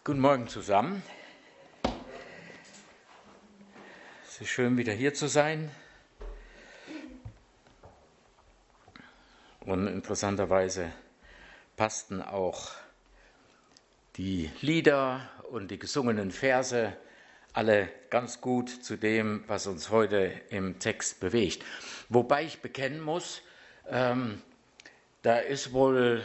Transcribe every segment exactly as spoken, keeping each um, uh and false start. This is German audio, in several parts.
Guten Morgen zusammen. Es ist schön, wieder hier zu sein. Und interessanterweise passten auch die Lieder und die gesungenen Verse alle ganz gut zu dem, was uns heute im Text bewegt. Wobei ich bekennen muss, ähm, da ist wohl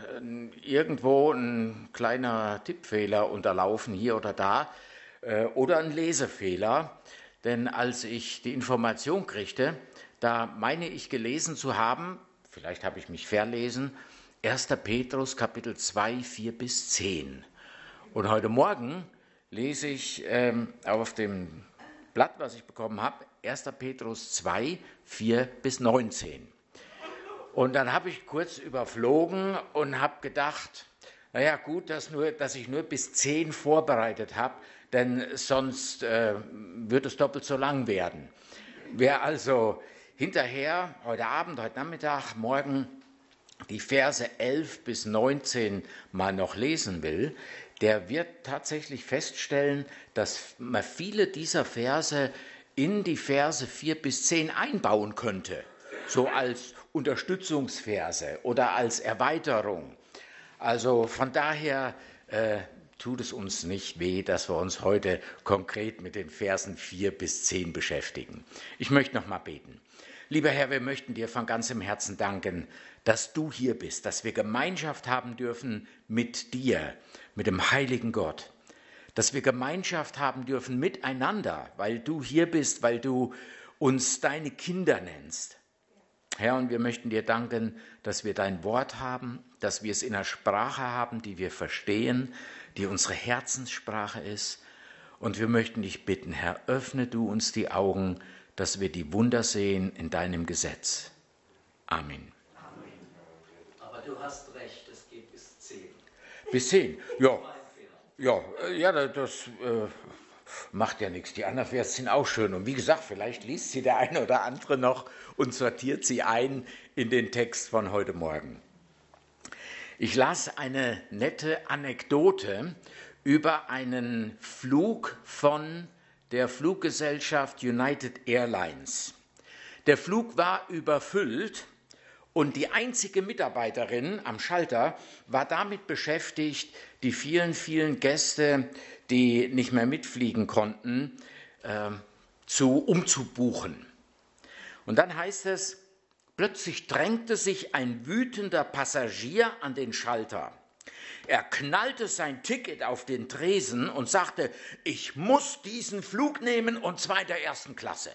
irgendwo ein kleiner Tippfehler unterlaufen, hier oder da, äh, oder ein Lesefehler. Denn als ich die Information kriegte, da meine ich gelesen zu haben, vielleicht habe ich mich verlesen, erster Petrus Kapitel zwei, vier bis zehn. Und heute Morgen lese ich ähm, auf dem Blatt, was ich bekommen habe, erster Petrus zwei, vier bis neunzehn. Und dann habe ich kurz überflogen und habe gedacht, naja gut, dass, nur, dass ich nur bis zehn vorbereitet habe, denn sonst äh, wird es doppelt so lang werden. Wer also hinterher, heute Abend, heute Nachmittag, morgen die Verse elf bis neunzehn mal noch lesen will, der wird tatsächlich feststellen, dass man viele dieser Verse in die Verse vier bis zehn einbauen könnte, so als Unterstützungsverse oder als Erweiterung. Also von daher äh, tut es uns nicht weh, dass wir uns heute konkret mit den Versen vier bis zehn beschäftigen. Ich möchte noch mal beten. Lieber Herr, wir möchten dir von ganzem Herzen danken, dass du hier bist, dass wir Gemeinschaft haben dürfen mit dir, mit dem heiligen Gott, dass wir Gemeinschaft haben dürfen miteinander, weil du hier bist, weil du uns deine Kinder nennst. Herr, und wir möchten dir danken, dass wir dein Wort haben, dass wir es in einer Sprache haben, die wir verstehen, die unsere Herzenssprache ist. Und wir möchten dich bitten, Herr, öffne du uns die Augen, dass wir die Wunder sehen in deinem Gesetz. Amen. Amen. Aber du hast recht, es geht bis zehn. Bis zehn, ja. Ja, ja, das äh, macht ja nichts. Die anderen Verse sind auch schön. Und wie gesagt, vielleicht liest sie der eine oder andere noch und sortiert sie ein in den Text von heute Morgen. Ich las eine nette Anekdote über einen Flug von der Fluggesellschaft United Airlines. Der Flug war überfüllt und die einzige Mitarbeiterin am Schalter war damit beschäftigt, die vielen, vielen Gäste, die nicht mehr mitfliegen konnten, äh, zu umzubuchen. Und dann heißt es, plötzlich drängte sich ein wütender Passagier an den Schalter. Er knallte sein Ticket auf den Tresen und sagte, ich muss diesen Flug nehmen und zwar in der ersten Klasse.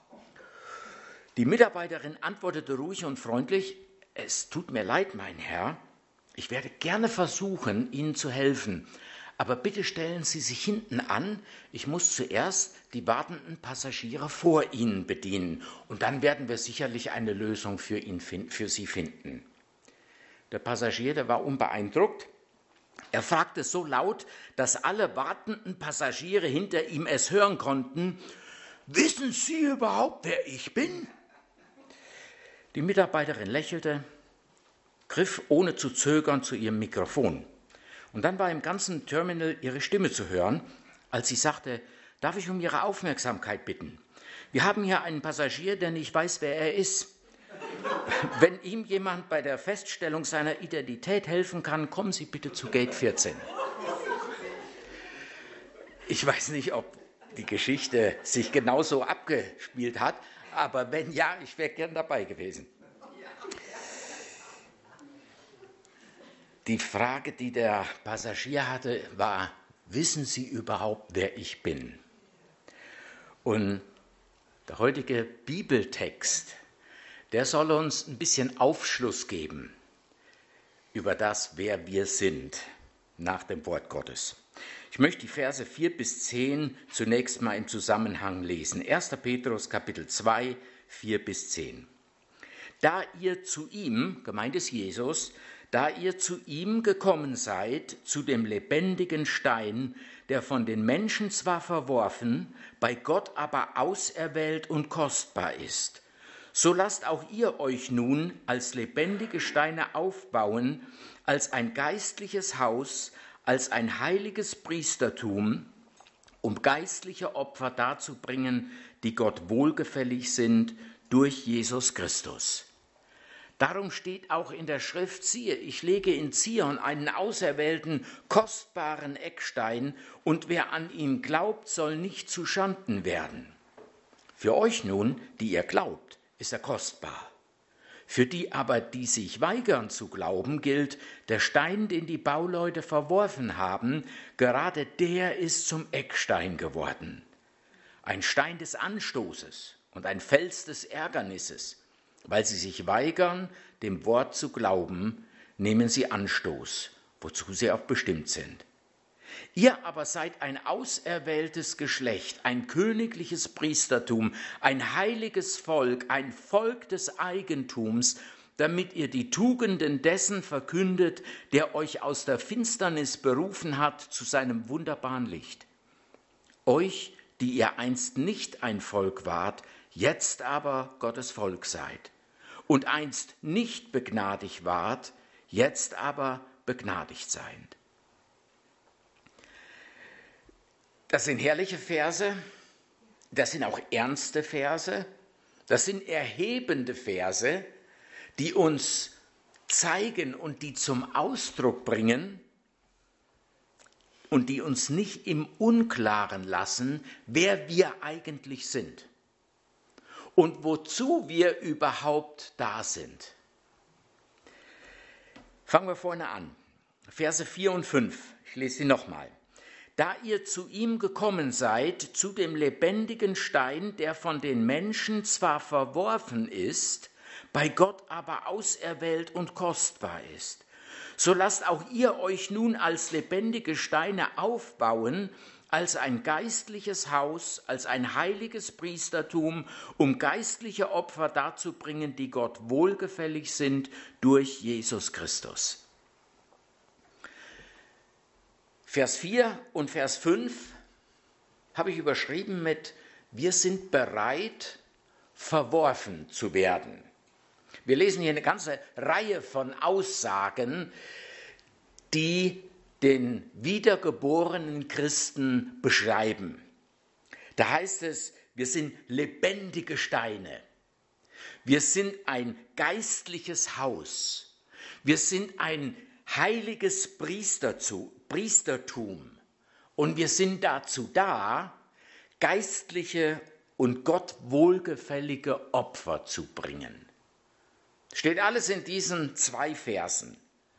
Die Mitarbeiterin antwortete ruhig und freundlich, es tut mir leid, mein Herr, ich werde gerne versuchen, Ihnen zu helfen, aber bitte stellen Sie sich hinten an, ich muss zuerst die wartenden Passagiere vor Ihnen bedienen und dann werden wir sicherlich eine Lösung für, ihn, für Sie finden. Der Passagier, der war unbeeindruckt. Er fragte so laut, dass alle wartenden Passagiere hinter ihm es hören konnten, wissen Sie überhaupt, wer ich bin? Die Mitarbeiterin lächelte, griff ohne zu zögern zu ihrem Mikrofon. Und dann war im ganzen Terminal ihre Stimme zu hören, als sie sagte, darf ich um Ihre Aufmerksamkeit bitten? Wir haben hier einen Passagier, der nicht weiß, wer er ist. Wenn ihm jemand bei der Feststellung seiner Identität helfen kann, kommen Sie bitte zu Gate vierzehn. Ich weiß nicht, ob die Geschichte sich genauso abgespielt hat, aber wenn ja, ich wäre gern dabei gewesen. Die Frage, die der Passagier hatte, war, wissen Sie überhaupt, wer ich bin? Und der heutige Bibeltext, der soll uns ein bisschen Aufschluss geben über das, wer wir sind, nach dem Wort Gottes. Ich möchte die Verse vier bis zehn zunächst mal im Zusammenhang lesen. erster Petrus Kapitel zwei, vier bis zehn. Da ihr zu ihm, gemeint ist Jesus, da ihr zu ihm gekommen seid, zu dem lebendigen Stein, der von den Menschen zwar verworfen, bei Gott aber auserwählt und kostbar ist, so lasst auch ihr euch nun als lebendige Steine aufbauen, als ein geistliches Haus als ein heiliges Priestertum, um geistliche Opfer darzubringen, die Gott wohlgefällig sind durch Jesus Christus. Darum steht auch in der Schrift, siehe, ich lege in Zion einen auserwählten, kostbaren Eckstein, und wer an ihn glaubt, soll nicht zu Schanden werden. Für euch nun, die ihr glaubt, ist er kostbar. Für die aber, die sich weigern zu glauben, gilt, der Stein, den die Bauleute verworfen haben, gerade der ist zum Eckstein geworden. Ein Stein des Anstoßes und ein Fels des Ärgernisses. Weil sie sich weigern, dem Wort zu glauben, nehmen sie Anstoß, wozu sie auch bestimmt sind. Ihr aber seid ein auserwähltes Geschlecht, ein königliches Priestertum, ein heiliges Volk, ein Volk des Eigentums, damit ihr die Tugenden dessen verkündet, der euch aus der Finsternis berufen hat zu seinem wunderbaren Licht. Euch, die ihr einst nicht ein Volk wart, jetzt aber Gottes Volk seid, und einst nicht begnadigt wart, jetzt aber begnadigt seid. Das sind herrliche Verse, das sind auch ernste Verse, das sind erhebende Verse, die uns zeigen und die zum Ausdruck bringen und die uns nicht im Unklaren lassen, wer wir eigentlich sind und wozu wir überhaupt da sind. Fangen wir vorne an. Verse vier und fünf, ich lese sie nochmal. Da ihr zu ihm gekommen seid, zu dem lebendigen Stein, der von den Menschen zwar verworfen ist, bei Gott aber auserwählt und kostbar ist, so lasst auch ihr euch nun als lebendige Steine aufbauen, als ein geistliches Haus, als ein heiliges Priestertum, um geistliche Opfer darzubringen, die Gott wohlgefällig sind durch Jesus Christus. Vers vier und Vers fünf habe ich überschrieben mit: Wir sind bereit, verworfen zu werden. Wir lesen hier eine ganze Reihe von Aussagen, die den wiedergeborenen Christen beschreiben. Da heißt es, wir sind lebendige Steine. Wir sind ein geistliches Haus. Wir sind ein heiliges Priestertum. Und wir sind dazu da, geistliche und Gott wohlgefällige Opfer zu bringen. Steht alles in diesen zwei Versen.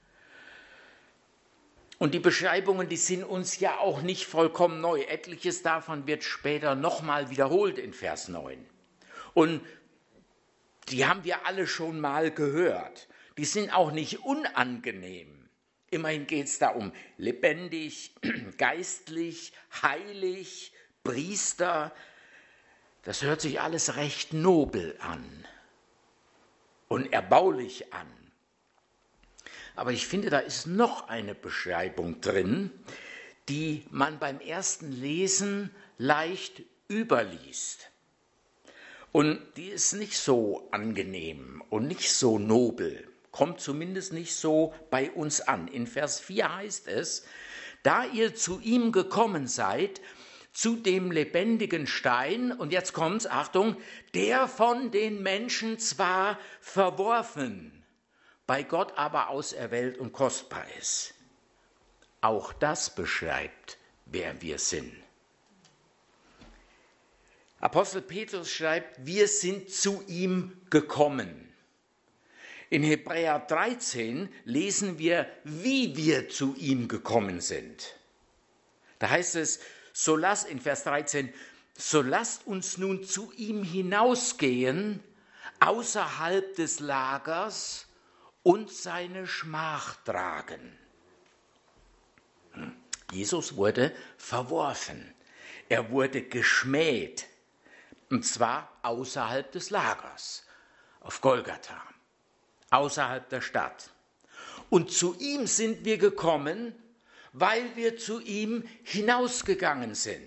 Und die Beschreibungen, die sind uns ja auch nicht vollkommen neu. Etliches davon wird später nochmal wiederholt in Vers neun. Und die haben wir alle schon mal gehört. Die sind auch nicht unangenehm. Immerhin geht es da um lebendig, geistlich, heilig, Priester. Das hört sich alles recht nobel an und erbaulich an. Aber ich finde, da ist noch eine Beschreibung drin, die man beim ersten Lesen leicht überliest. Und die ist nicht so angenehm und nicht so nobel, kommt zumindest nicht so bei uns an. In Vers vier heißt es, da ihr zu ihm gekommen seid, zu dem lebendigen Stein, und jetzt kommt's, Achtung, der von den Menschen zwar verworfen, bei Gott aber auserwählt und kostbar ist. Auch das beschreibt, wer wir sind. Apostel Petrus schreibt, wir sind zu ihm gekommen. In Hebräer dreizehn lesen wir, wie wir zu ihm gekommen sind. Da heißt es, so lasst, in Vers dreizehn, so lasst uns nun zu ihm hinausgehen, außerhalb des Lagers, und seine Schmach tragen. Jesus wurde verworfen. Er wurde geschmäht. Und zwar außerhalb des Lagers, auf Golgatha, außerhalb der Stadt. Und zu ihm sind wir gekommen, weil wir zu ihm hinausgegangen sind.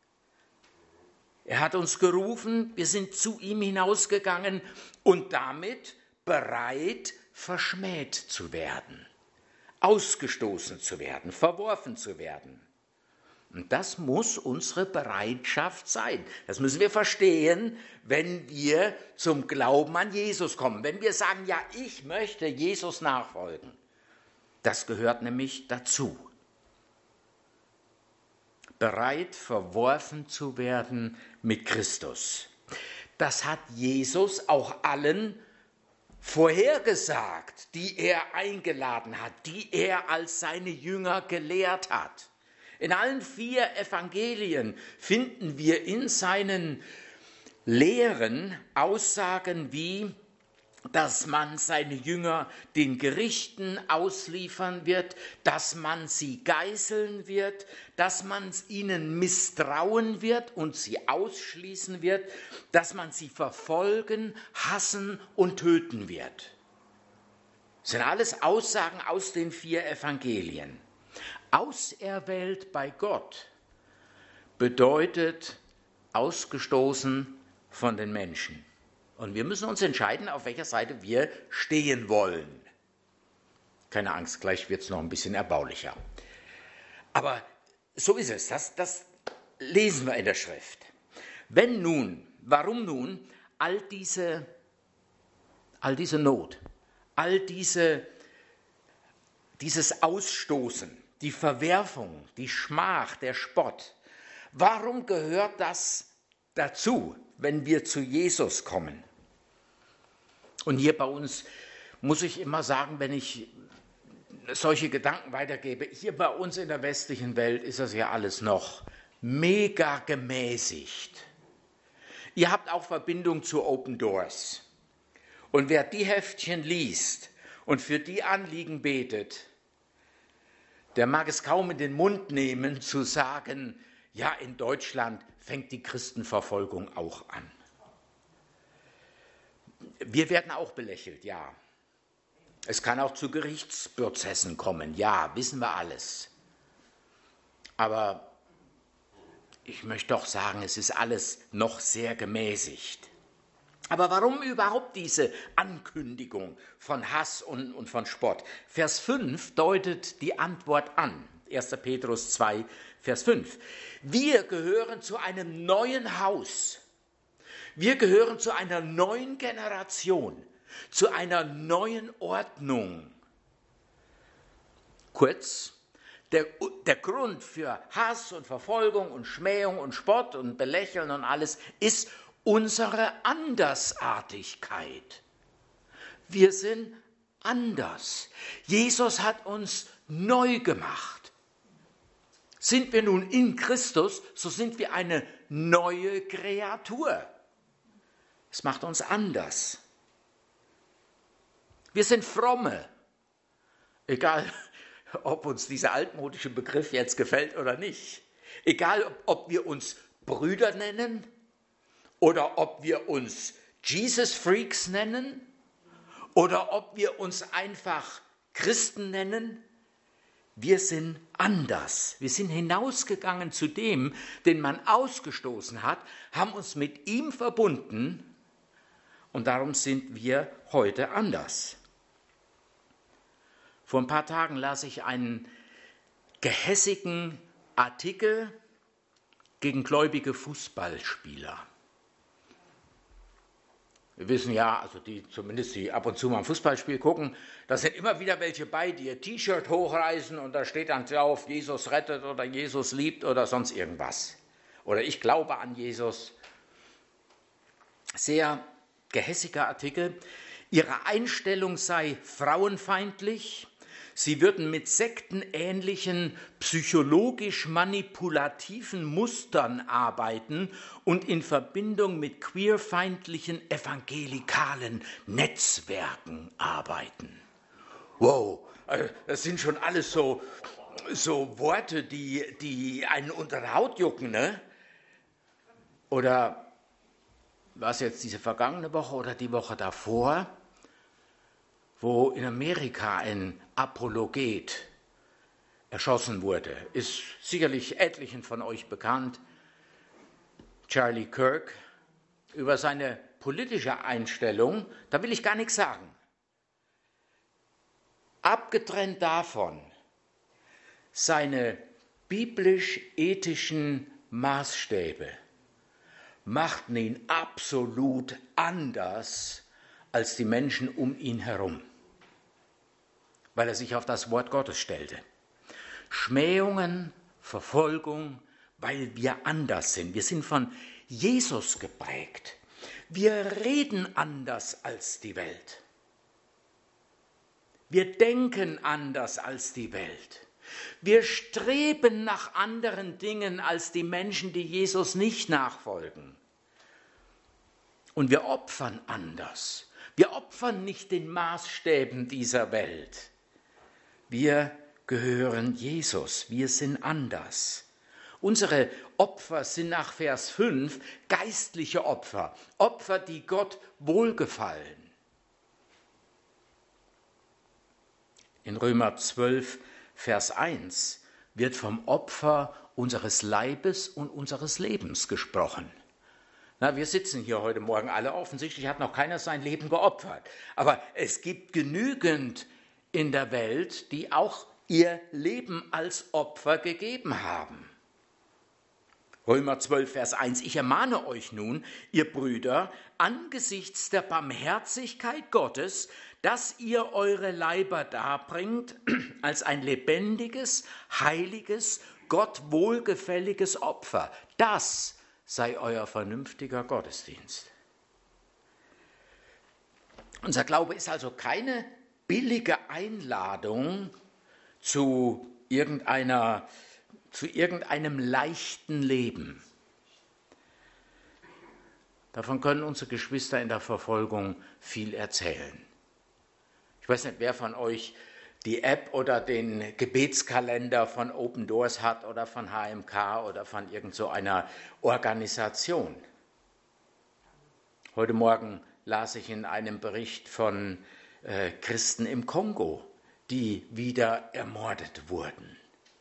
Er hat uns gerufen, wir sind zu ihm hinausgegangen und damit bereit, verschmäht zu werden. ausgestoßen zu werden, verworfen zu werden. Und das muss unsere Bereitschaft sein. Das müssen wir verstehen, wenn wir zum Glauben an Jesus kommen. Wenn wir sagen, ja, ich möchte Jesus nachfolgen. Das gehört nämlich dazu. Bereit, verworfen zu werden mit Christus. Das hat Jesus auch allen vorhergesagt, die er eingeladen hat, die er als seine Jünger gelehrt hat. In allen vier Evangelien finden wir in seinen Lehren Aussagen wie, dass man seine Jünger den Gerichten ausliefern wird, dass man sie geißeln wird, dass man ihnen misstrauen wird und sie ausschließen wird, dass man sie verfolgen, hassen und töten wird. Das sind alles Aussagen aus den vier Evangelien. Auserwählt bei Gott bedeutet ausgestoßen von den Menschen. Und wir müssen uns entscheiden, auf welcher Seite wir stehen wollen. Keine Angst, gleich wird es noch ein bisschen erbaulicher. Aber so ist es, das, das lesen wir in der Schrift. Wenn nun, warum nun all diese, all diese Not, all diese, dieses Ausstoßen, die Verwerfung, die Schmach, der Spott, warum gehört das dazu, wenn wir zu Jesus kommen? Und hier bei uns muss ich immer sagen, wenn ich solche Gedanken weitergebe, hier bei uns in der westlichen Welt ist das ja alles noch mega gemäßigt. Ihr habt auch Verbindung zu Open Doors. Und wer die Heftchen liest und für die Anliegen betet, der mag es kaum in den Mund nehmen, zu sagen, ja, in Deutschland fängt die Christenverfolgung auch an. Wir werden auch belächelt, ja. Es kann auch zu Gerichtsprozessen kommen, ja, wissen wir alles. Aber ich möchte doch sagen, es ist alles noch sehr gemäßigt. Aber warum überhaupt diese Ankündigung von Hass und, und von Spott? Vers fünf deutet die Antwort an. erster Petrus zwei, Vers fünf. Wir gehören zu einem neuen Haus. Wir gehören zu einer neuen Generation, zu einer neuen Ordnung. Kurz, der, der Grund für Hass und Verfolgung und Schmähung und Spott und Belächeln und alles ist unsere Andersartigkeit. Wir sind anders. Jesus hat uns neu gemacht. Sind wir nun in Christus, so sind wir eine neue Kreatur. Es macht uns anders. Wir sind fromme. Egal, ob uns dieser altmodische Begriff jetzt gefällt oder nicht. Egal, ob, ob wir uns Brüder nennen oder ob wir uns Jesus-Freaks nennen oder ob wir uns einfach Christen nennen. Wir sind anders. Wir sind hinausgegangen zu dem, den man ausgestoßen hat, haben uns mit ihm verbunden und darum sind wir heute anders. Vor ein paar Tagen las ich einen gehässigen Artikel gegen gläubige Fußballspieler. Wir wissen ja, also die zumindest die ab und zu mal ein Fußballspiel gucken, da sind immer wieder welche bei, die ihr T-Shirt hochreißen und da steht dann drauf, Jesus rettet oder Jesus liebt oder sonst irgendwas. Oder ich glaube an Jesus. Sehr gehässiger Artikel. Ihre Einstellung sei frauenfeindlich. Sie würden mit sektenähnlichen, psychologisch manipulativen Mustern arbeiten und in Verbindung mit queerfeindlichen evangelikalen Netzwerken arbeiten. Wow, das sind schon alles so, so Worte, die, die einen unter der Haut jucken, ne? Oder war es jetzt diese vergangene Woche oder die Woche davor, wo in Amerika ein Apologet erschossen wurde, ist sicherlich etlichen von euch bekannt, Charlie Kirk. Über seine politische Einstellung, da will ich gar nichts sagen. abgetrennt davon, seine biblisch-ethischen Maßstäbe machten ihn absolut anders als die Menschen um ihn herum, weil er sich auf das Wort Gottes stellte. Schmähungen, Verfolgung, weil wir anders sind. Wir sind von Jesus geprägt. Wir reden anders als die Welt. Wir denken anders als die Welt. Wir streben nach anderen Dingen als die Menschen, die Jesus nicht nachfolgen. Und wir opfern anders. Wir opfern nicht den Maßstäben dieser Welt. Wir gehören Jesus. Wir sind anders. Unsere Opfer sind nach Vers fünf geistliche Opfer. Opfer, die Gott wohlgefallen. In Römer zwölf, Vers eins wird vom Opfer unseres Leibes und unseres Lebens gesprochen. Na, wir sitzen hier heute Morgen alle, offensichtlich hat noch keiner sein Leben geopfert. Aber es gibt genügend in der Welt, die auch ihr Leben als Opfer gegeben haben. Römer zwölf, Vers eins, ich ermahne euch nun, ihr Brüder, angesichts der Barmherzigkeit Gottes, dass ihr eure Leiber darbringt als ein lebendiges, heiliges, Gott wohlgefälliges Opfer. Das sei euer vernünftiger Gottesdienst. Unser Glaube ist also keine billige Einladung zu irgendeiner, zu irgendeinem leichten Leben. Davon können unsere Geschwister in der Verfolgung viel erzählen. Ich weiß nicht, wer von euch die App oder den Gebetskalender von Open Doors hat oder von H M K oder von irgend so einer Organisation. Heute Morgen las ich in einem Bericht von äh, Christen im Kongo, die wieder ermordet wurden.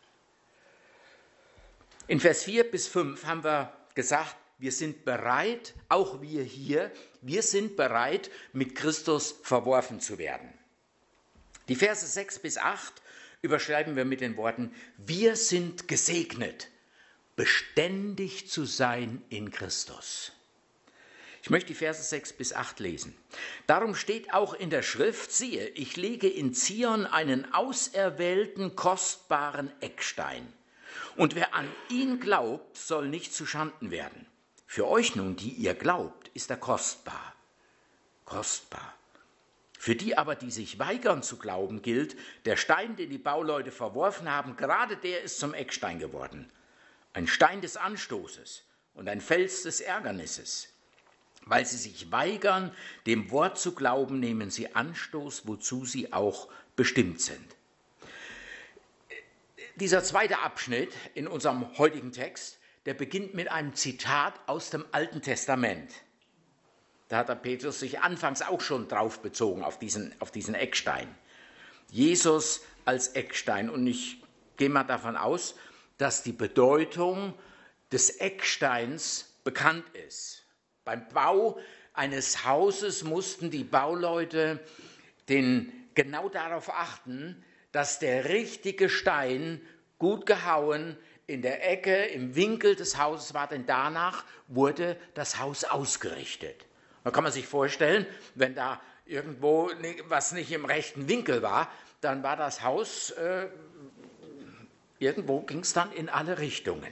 In Vers vier bis fünf haben wir gesagt, wir sind bereit, auch wir hier, wir sind bereit, mit Christus verworfen zu werden. Die Verse sechs bis acht überschreiben wir mit den Worten, wir sind gesegnet, beständig zu sein in Christus. Ich möchte die Verse sechs bis acht lesen. Darum steht auch in der Schrift, siehe, ich lege in Zion einen auserwählten, kostbaren Eckstein. Und wer an ihn glaubt, soll nicht zuschanden werden. Für euch nun, die ihr glaubt, ist er kostbar. Kostbar. Für die aber, die sich weigern zu glauben, gilt, der Stein, den die Bauleute verworfen haben, gerade der ist zum Eckstein geworden. Ein Stein des Anstoßes und ein Fels des Ärgernisses. Weil sie sich weigern, dem Wort zu glauben, nehmen sie Anstoß, wozu sie auch bestimmt sind. Dieser zweite Abschnitt in unserem heutigen Text, der beginnt mit einem Zitat aus dem Alten Testament. Da hat der Petrus sich anfangs auch schon drauf bezogen, auf diesen, auf diesen Eckstein. Jesus als Eckstein. Und ich gehe mal davon aus, dass die Bedeutung des Ecksteins bekannt ist. Beim Bau eines Hauses mussten die Bauleute den, genau darauf achten, dass der richtige Stein gut gehauen in der Ecke, im Winkel des Hauses war, denn danach wurde das Haus ausgerichtet. Da kann man sich vorstellen, wenn da irgendwo was nicht im rechten Winkel war, dann war das Haus, äh, irgendwo ging es dann in alle Richtungen.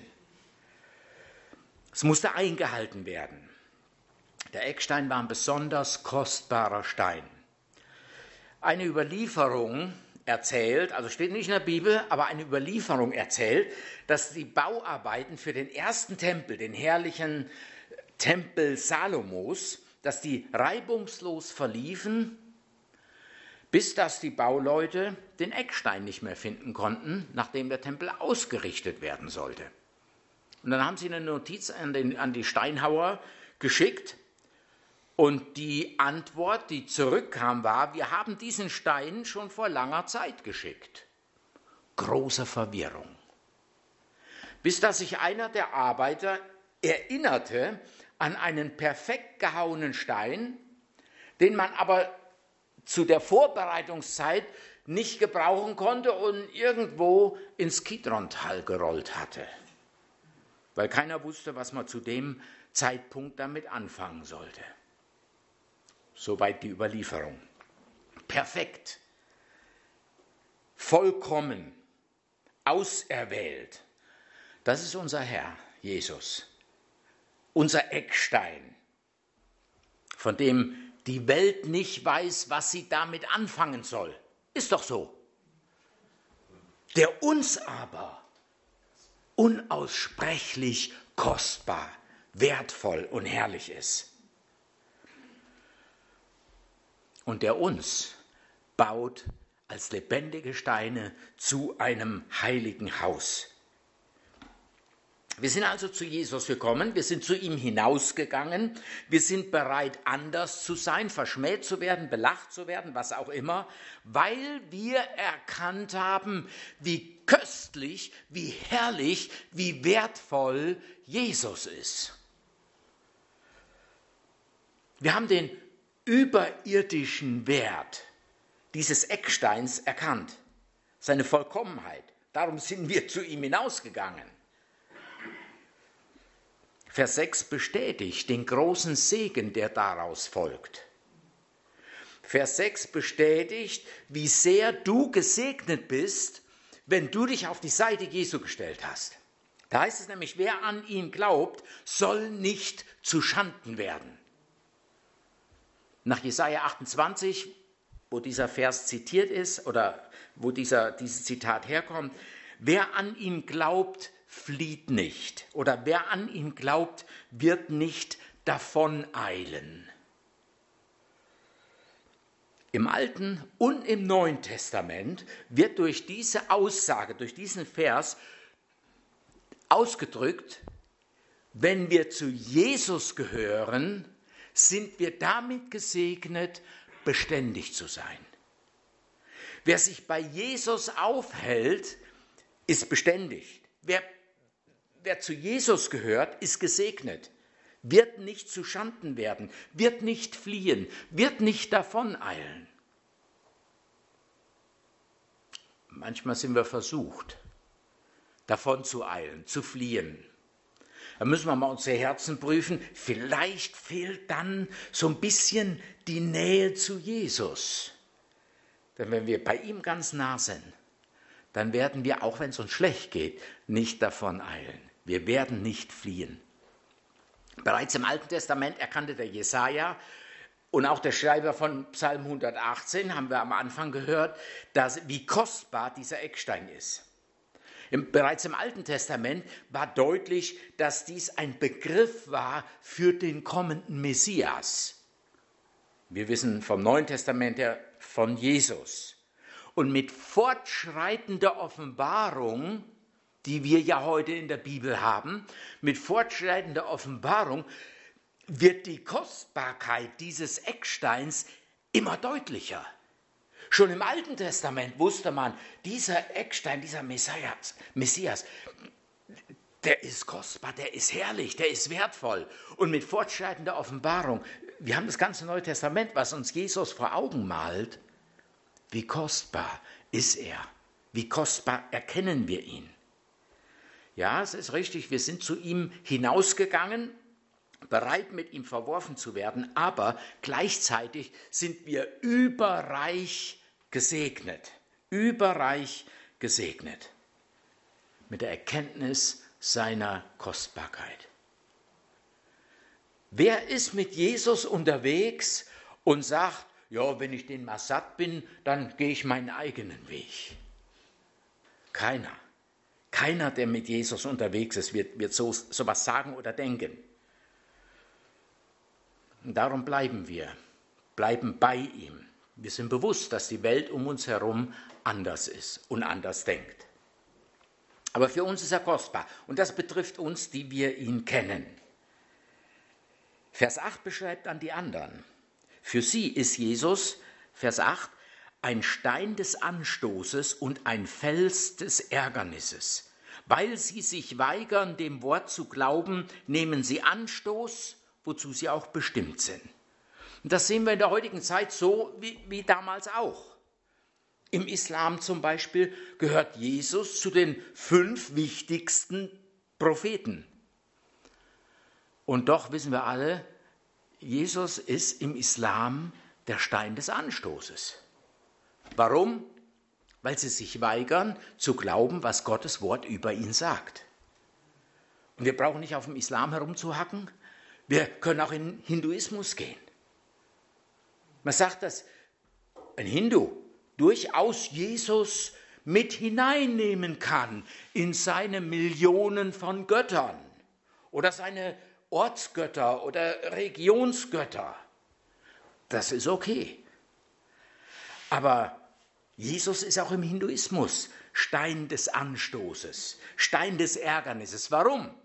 Es musste eingehalten werden. Der Eckstein war ein besonders kostbarer Stein. Eine Überlieferung erzählt, also steht nicht in der Bibel, aber eine Überlieferung erzählt, dass die Bauarbeiten für den ersten Tempel, den herrlichen Tempel Salomos, dass die reibungslos verliefen, bis dass die Bauleute den Eckstein nicht mehr finden konnten, nachdem der Tempel ausgerichtet werden sollte. Und dann haben sie eine Notiz an, den, an die Steinhauer geschickt und die Antwort, die zurückkam, war, wir haben diesen Stein schon vor langer Zeit geschickt. Große Verwirrung. Bis dass sich einer der Arbeiter erinnerte an einen perfekt gehauenen Stein, den man aber zu der Vorbereitungszeit nicht gebrauchen konnte und irgendwo ins Kidron-Tal gerollt hatte, weil keiner wusste, was man zu dem Zeitpunkt damit anfangen sollte. Soweit die Überlieferung. Perfekt, vollkommen, auserwählt. Das ist unser Herr, Jesus, unser Eckstein, von dem die Welt nicht weiß, was sie damit anfangen soll. Ist doch so. Der uns aber unaussprechlich kostbar, wertvoll und herrlich ist. Und der uns baut als lebendige Steine zu einem heiligen Haus. Wir sind also zu Jesus gekommen, wir sind zu ihm hinausgegangen, wir sind bereit, anders zu sein, verschmäht zu werden, belacht zu werden, was auch immer, weil wir erkannt haben, wie köstlich, wie herrlich, wie wertvoll Jesus ist. Wir haben den überirdischen Wert dieses Ecksteins erkannt, seine Vollkommenheit. Darum sind wir zu ihm hinausgegangen. Vers sechs bestätigt den großen Segen, der daraus folgt. Vers sechs bestätigt, wie sehr du gesegnet bist, wenn du dich auf die Seite Jesu gestellt hast. Da heißt es nämlich, wer an ihn glaubt, soll nicht zu Schanden werden. Nach Jesaja achtundzwanzig, wo dieser Vers zitiert ist oder wo dieser, dieses Zitat herkommt, wer an ihn glaubt, flieht nicht. Oder wer an ihn glaubt, wird nicht davon eilen. Im Alten und im Neuen Testament wird durch diese Aussage, durch diesen Vers ausgedrückt, wenn wir zu Jesus gehören, sind wir damit gesegnet, beständig zu sein. Wer sich bei Jesus aufhält, ist beständig. Wer, wer zu Jesus gehört, ist gesegnet, wird nicht zu Schanden werden, wird nicht fliehen, wird nicht davoneilen. Manchmal sind wir versucht, davon zu eilen, zu fliehen. Da müssen wir mal unsere Herzen prüfen. Vielleicht fehlt dann so ein bisschen die Nähe zu Jesus. Denn wenn wir bei ihm ganz nah sind, dann werden wir, auch wenn es uns schlecht geht, nicht davon eilen. Wir werden nicht fliehen. Bereits im Alten Testament erkannte der Jesaja und auch der Schreiber von Psalm hundertachtzehn, haben wir am Anfang gehört, dass, wie kostbar dieser Eckstein ist. Im, bereits im Alten Testament war deutlich, dass dies ein Begriff war für den kommenden Messias. Wir wissen vom Neuen Testament her von Jesus. Und mit fortschreitender Offenbarung, die wir ja heute in der Bibel haben, mit fortschreitender Offenbarung wird die Kostbarkeit dieses Ecksteins immer deutlicher. Schon im Alten Testament wusste man, dieser Eckstein, dieser Messias, Messias, der ist kostbar, der ist herrlich, der ist wertvoll. Und mit fortschreitender Offenbarung, wir haben das ganze Neue Testament, was uns Jesus vor Augen malt, wie kostbar ist er, wie kostbar erkennen wir ihn. Ja, es ist richtig, wir sind zu ihm hinausgegangen, bereit mit ihm verworfen zu werden, aber gleichzeitig sind wir überreich gesegnet, überreich gesegnet mit der Erkenntnis seiner Kostbarkeit. Wer ist mit Jesus unterwegs und sagt, ja, wenn ich den mal satt bin, dann gehe ich meinen eigenen Weg? Keiner. Keiner, der mit Jesus unterwegs ist, wird, wird so sowas sagen oder denken. Und darum bleiben wir, bleiben bei ihm. Wir sind bewusst, dass die Welt um uns herum anders ist und anders denkt. Aber für uns ist er kostbar und das betrifft uns, die wir ihn kennen. Vers acht beschreibt dann die anderen. Für sie ist Jesus, Vers acht, ein Stein des Anstoßes und ein Fels des Ärgernisses. Weil sie sich weigern, dem Wort zu glauben, nehmen sie Anstoß, wozu sie auch bestimmt sind. Und das sehen wir in der heutigen Zeit so wie, wie damals auch. Im Islam zum Beispiel gehört Jesus zu den fünf wichtigsten Propheten. Und doch wissen wir alle, Jesus ist im Islam der Stein des Anstoßes. Warum? Weil sie sich weigern, zu glauben, was Gottes Wort über ihn sagt. Und wir brauchen nicht auf dem Islam herumzuhacken, wir können auch in den Hinduismus gehen. Man sagt, dass ein Hindu durchaus Jesus mit hineinnehmen kann in seine Millionen von Göttern oder seine Ortsgötter oder Regionsgötter. Das ist okay. Aber Jesus ist auch im Hinduismus Stein des Anstoßes, Stein des Ärgernisses. Warum?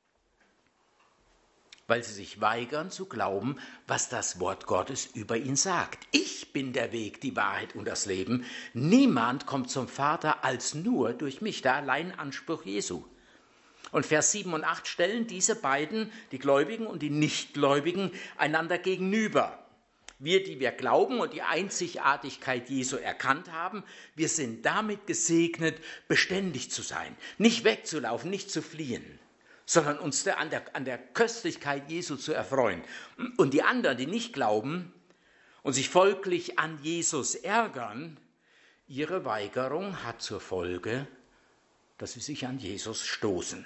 Weil sie sich weigern zu glauben, was das Wort Gottes über ihn sagt. Ich bin der Weg, die Wahrheit und das Leben. Niemand kommt zum Vater als nur durch mich. Der Alleinanspruch Jesu. Und Vers sieben und acht stellen diese beiden, die Gläubigen und die Nichtgläubigen, einander gegenüber. Wir, die wir glauben und die Einzigartigkeit Jesu erkannt haben, wir sind damit gesegnet, beständig zu sein, nicht wegzulaufen, nicht zu fliehen, sondern uns an der, an der Köstlichkeit Jesu zu erfreuen. Und die anderen, die nicht glauben und sich folglich an Jesus ärgern, ihre Weigerung hat zur Folge, dass sie sich an Jesus stoßen.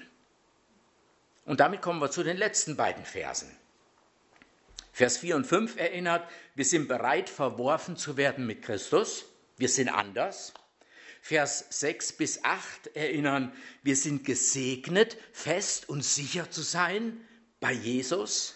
Und damit kommen wir zu den letzten beiden Versen. Vers vier und fünf erinnert, wir sind bereit, verworfen zu werden mit Christus. Wir sind anders. Vers sechs bis acht erinnern, wir sind gesegnet, fest und sicher zu sein bei Jesus.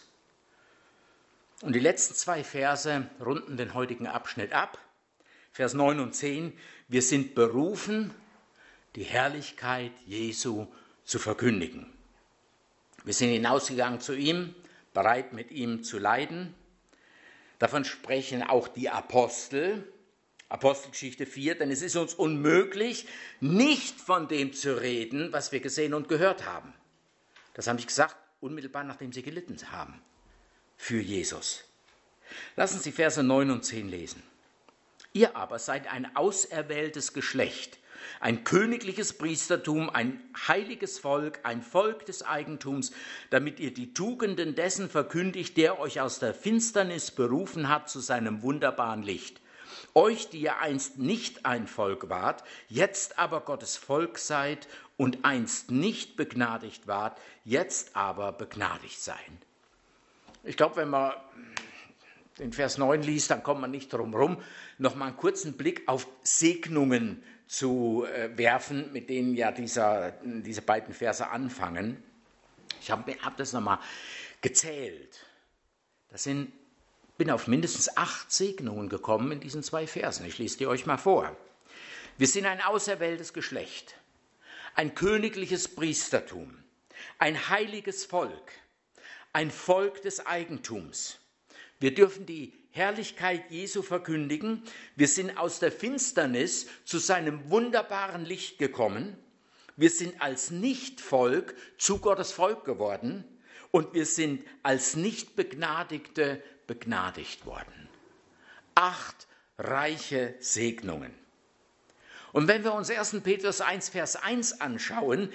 Und die letzten zwei Verse runden den heutigen Abschnitt ab. Vers neun und zehn, wir sind berufen, die Herrlichkeit Jesu zu verkündigen. Wir sind hinausgegangen zu ihm, bereit mit ihm zu leiden. Davon sprechen auch die Apostel, Apostelgeschichte vier, denn es ist uns unmöglich, nicht von dem zu reden, was wir gesehen und gehört haben. Das habe ich gesagt, unmittelbar nachdem sie gelitten haben für Jesus. Lassen Sie Verse neun und zehn lesen. Ihr aber seid ein auserwähltes Geschlecht, ein königliches Priestertum, ein heiliges Volk, ein Volk des Eigentums, damit ihr die Tugenden dessen verkündigt, der euch aus der Finsternis berufen hat zu seinem wunderbaren Licht. Euch, die ihr einst nicht ein Volk wart, jetzt aber Gottes Volk seid und einst nicht begnadigt wart, jetzt aber begnadigt sein. Ich glaube, wenn man den Vers neun liest, dann kommt man nicht drum herum, noch mal einen kurzen Blick auf Segnungen zu äh, werfen, mit denen ja dieser, diese beiden Verse anfangen. Ich habe hab das nochmal gezählt. Das sind, bin auf mindestens acht Segnungen gekommen in diesen zwei Versen. Ich lese die euch mal vor. Wir sind ein auserwähltes Geschlecht, ein königliches Priestertum, ein heiliges Volk, ein Volk des Eigentums. Wir dürfen die Herrlichkeit Jesu verkündigen. Wir sind aus der Finsternis zu seinem wunderbaren Licht gekommen. Wir sind als Nichtvolk zu Gottes Volk geworden und wir sind als Nichtbegnadigte begnadigt worden. Acht reiche Segnungen. Und wenn wir uns ersten Petrus eins, Vers eins anschauen,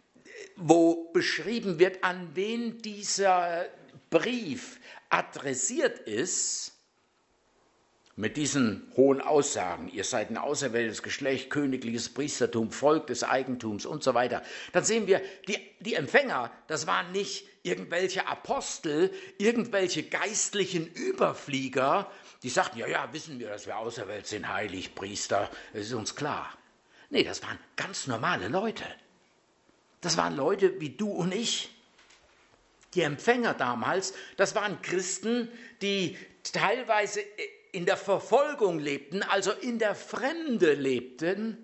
wo beschrieben wird, an wen dieser Brief adressiert ist, mit diesen hohen Aussagen, ihr seid ein auserwähltes Geschlecht, königliches Priestertum, Volk des Eigentums und so weiter, dann sehen wir, die, die Empfänger, das waren nicht irgendwelche Apostel, irgendwelche geistlichen Überflieger, die sagten, ja, ja, wissen wir, dass wir auserwählt sind, heilig, Priester, das ist uns klar. Nee, das waren ganz normale Leute. Das waren Leute wie du und ich. Die Empfänger damals, das waren Christen, die teilweise in der Verfolgung lebten, also in der Fremde lebten.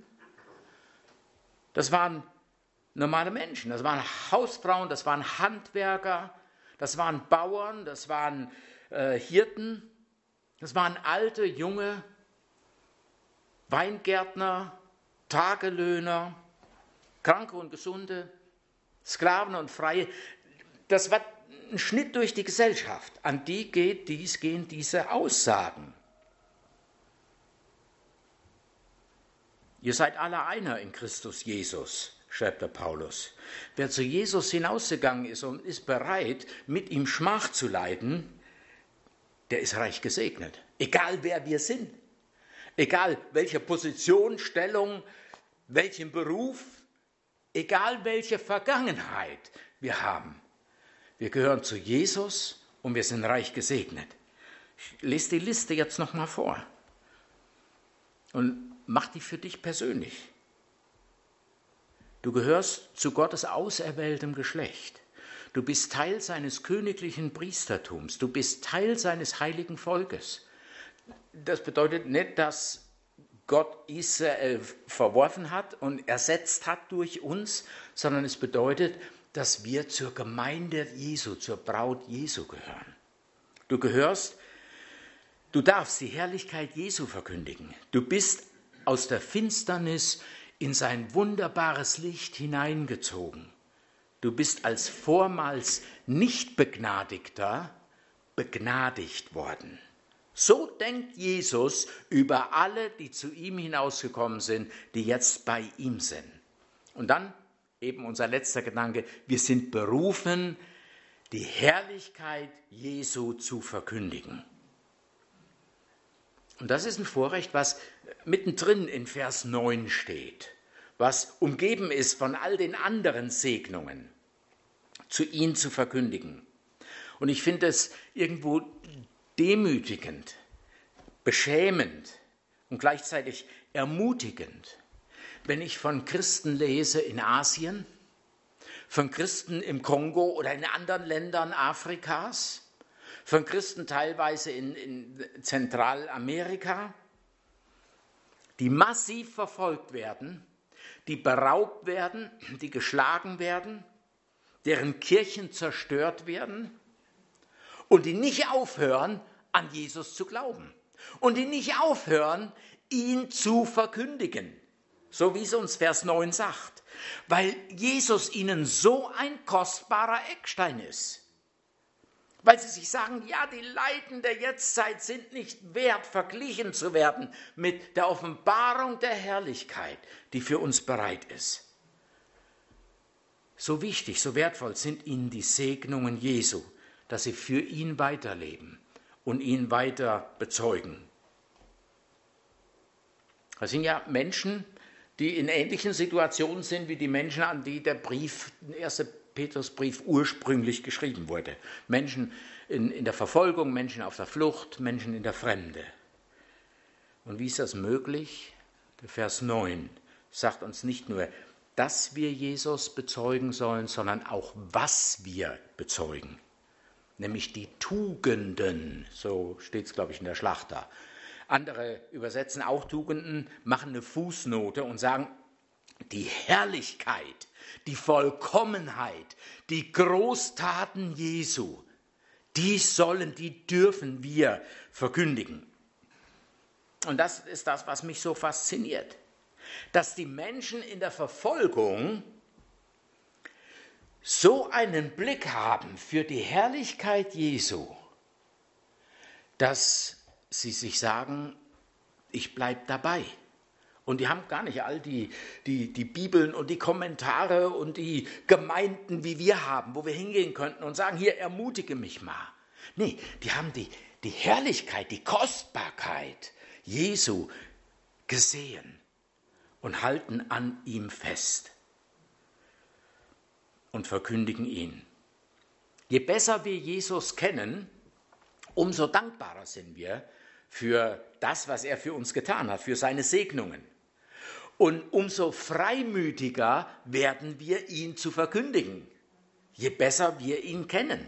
Das waren normale Menschen, das waren Hausfrauen, das waren Handwerker, das waren Bauern, das waren äh, Hirten, das waren alte, junge Weingärtner, Tagelöhner, Kranke und Gesunde, Sklaven und Freie. Das war ein Schnitt durch die Gesellschaft. An die geht dies, gehen diese Aussagen. Ihr seid alle einer in Christus Jesus, schreibt der Paulus. Wer zu Jesus hinausgegangen ist und ist bereit, mit ihm Schmach zu leiden, der ist reich gesegnet. Egal wer wir sind, egal welche Position, Stellung, welchen Beruf, egal welche Vergangenheit wir haben. Wir gehören zu Jesus und wir sind reich gesegnet. Ich lese die Liste jetzt noch mal vor und mach die für dich persönlich. Du gehörst zu Gottes auserwähltem Geschlecht. Du bist Teil seines königlichen Priestertums. Du bist Teil seines heiligen Volkes. Das bedeutet nicht, dass Gott Israel verworfen hat und ersetzt hat durch uns, sondern es bedeutet, dass wir zur Gemeinde Jesu, zur Braut Jesu gehören. Du gehörst, du darfst die Herrlichkeit Jesu verkündigen. Du bist aus der Finsternis in sein wunderbares Licht hineingezogen. Du bist als vormals Nichtbegnadigter begnadigt worden. So denkt Jesus über alle, die zu ihm hinausgekommen sind, die jetzt bei ihm sind. Und dann eben unser letzter Gedanke, wir sind berufen, die Herrlichkeit Jesu zu verkündigen. Und das ist ein Vorrecht, was mittendrin in Vers neun steht, was umgeben ist von all den anderen Segnungen, zu ihm zu verkündigen. Und ich finde es irgendwo demütigend, beschämend und gleichzeitig ermutigend, wenn ich von Christen lese in Asien, von Christen im Kongo oder in anderen Ländern Afrikas, von Christen teilweise in, in Zentralamerika, die massiv verfolgt werden, die beraubt werden, die geschlagen werden, deren Kirchen zerstört werden und die nicht aufhören, an Jesus zu glauben und die nicht aufhören, ihn zu verkündigen, so wie es uns Vers neun sagt, weil Jesus ihnen so ein kostbarer Eckstein ist. Weil sie sich sagen, ja, die Leiden der Jetztzeit sind nicht wert, verglichen zu werden mit der Offenbarung der Herrlichkeit, die für uns bereit ist. So wichtig, so wertvoll sind ihnen die Segnungen Jesu, dass sie für ihn weiterleben und ihn weiter bezeugen. Das sind ja Menschen, die in ähnlichen Situationen sind wie die Menschen, an die der Brief, der erste Petrusbrief ursprünglich geschrieben wurde. Menschen in, in der Verfolgung, Menschen auf der Flucht, Menschen in der Fremde. Und wie ist das möglich? Der Vers neun sagt uns nicht nur, dass wir Jesus bezeugen sollen, sondern auch, was wir bezeugen. Nämlich die Tugenden, so steht es, glaube ich, in der Schlachter. Andere übersetzen auch Tugenden, machen eine Fußnote und sagen, die Herrlichkeit, die Vollkommenheit, die Großtaten Jesu, die sollen, die dürfen wir verkündigen. Und das ist das, was mich so fasziniert, dass die Menschen in der Verfolgung so einen Blick haben für die Herrlichkeit Jesu, dass sie sich sagen, ich bleibe dabei. Und die haben gar nicht all die, die, die Bibeln und die Kommentare und die Gemeinden, wie wir haben, wo wir hingehen könnten und sagen, hier, ermutige mich mal. Nee, die haben die, die Herrlichkeit, die Kostbarkeit Jesu gesehen und halten an ihm fest und verkündigen ihn. Je besser wir Jesus kennen, umso dankbarer sind wir für das, was er für uns getan hat, für seine Segnungen. Und umso freimütiger werden wir, ihn zu verkündigen, je besser wir ihn kennen.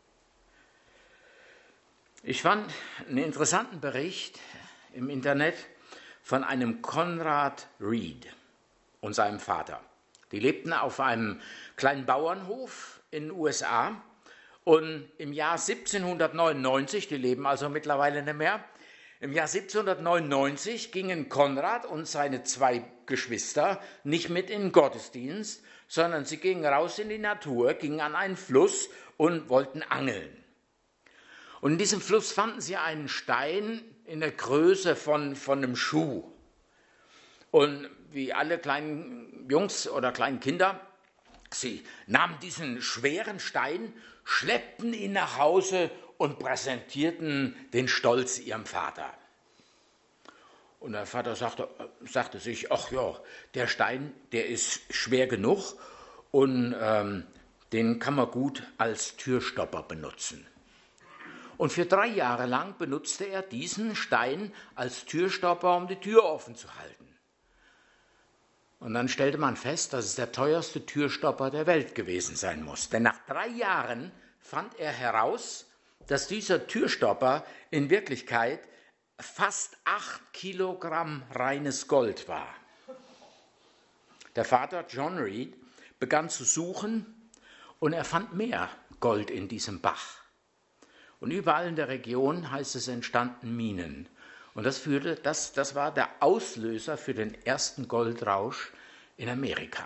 Ich fand einen interessanten Bericht im Internet von einem Conrad Reed und seinem Vater. Die lebten auf einem kleinen Bauernhof in den U S A und im Jahr siebzehnhundertneunundneunzig, die leben also mittlerweile nicht mehr, im Jahr siebzehnhundertneunundneunzig gingen Konrad und seine zwei Geschwister nicht mit in den Gottesdienst, sondern sie gingen raus in die Natur, gingen an einen Fluss und wollten angeln. Und in diesem Fluss fanden sie einen Stein in der Größe von, von einem Schuh. Und wie alle kleinen Jungs oder kleinen Kinder, sie nahmen diesen schweren Stein, schleppten ihn nach Hause und präsentierten den Stolz ihrem Vater. Und der Vater sagte, sagte sich, ach ja, der Stein, der ist schwer genug und ähm, den kann man gut als Türstopper benutzen. Und für drei Jahre lang benutzte er diesen Stein als Türstopper, um die Tür offen zu halten. Und dann stellte man fest, dass es der teuerste Türstopper der Welt gewesen sein muss. Denn nach drei Jahren fand er heraus, dass dieser Türstopper in Wirklichkeit fast acht Kilogramm reines Gold war. Der Vater, John Reed, begann zu suchen und er fand mehr Gold in diesem Bach. Und überall in der Region, heißt es, entstanden Minen. Und das, führte, das, das war der Auslöser für den ersten Goldrausch in Amerika.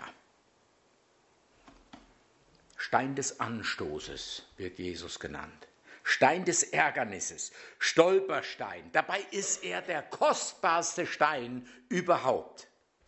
Stein des Anstoßes wird Jesus genannt. Stein des Ärgernisses, Stolperstein. Dabei ist er der kostbarste Stein überhaupt.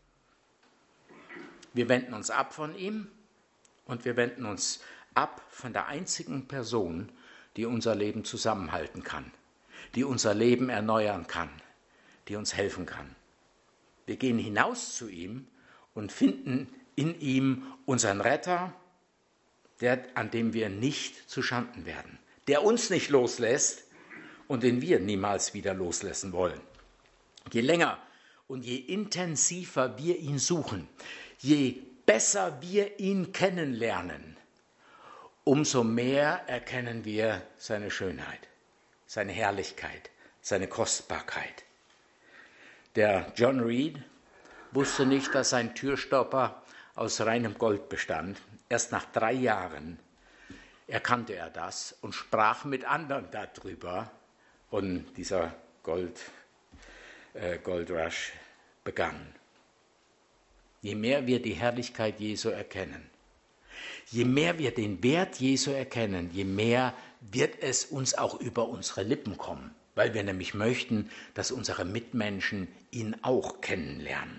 Wir wenden uns ab von ihm und wir wenden uns ab von der einzigen Person, die unser Leben zusammenhalten kann, die unser Leben erneuern kann, die uns helfen kann. Wir gehen hinaus zu ihm und finden in ihm unseren Retter, der, an dem wir nicht zuschanden werden, der uns nicht loslässt und den wir niemals wieder loslassen wollen. Je länger und je intensiver wir ihn suchen, je besser wir ihn kennenlernen, umso mehr erkennen wir seine Schönheit, seine Herrlichkeit, seine Kostbarkeit. Der John Reed wusste nicht, dass sein Türstopper aus reinem Gold bestand. Erst nach drei Jahren erkannte er das und sprach mit anderen darüber. Und dieser Gold, äh, Goldrush begann. Je mehr wir die Herrlichkeit Jesu erkennen, je mehr wir den Wert Jesu erkennen, je mehr wird es uns auch über unsere Lippen kommen, weil wir nämlich möchten, dass unsere Mitmenschen ihn auch kennenlernen.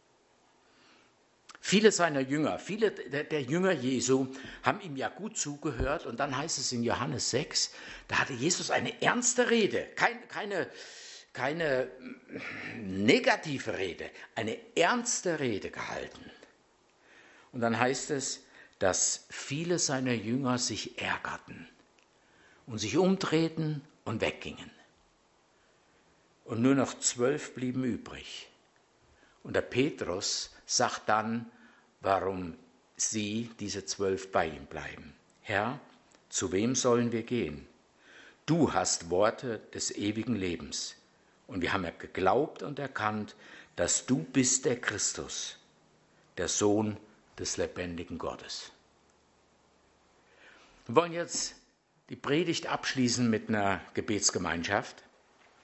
Viele seiner Jünger, viele der, der Jünger Jesu haben ihm ja gut zugehört und dann heißt es in Johannes sechs, da hatte Jesus eine ernste Rede, kein, keine, keine negative Rede, eine ernste Rede gehalten. Und dann heißt es, dass viele seiner Jünger sich ärgerten und sich umdrehten und weggingen. Und nur noch zwölf blieben übrig. Und der Petrus sagt dann, warum sie, diese zwölf, bei ihm bleiben. Herr, zu wem sollen wir gehen? Du hast Worte des ewigen Lebens. Und wir haben ja geglaubt und erkannt, dass du bist der Christus, der Sohn des lebendigen Gottes. Wir wollen jetzt die Predigt abschließen mit einer Gebetsgemeinschaft.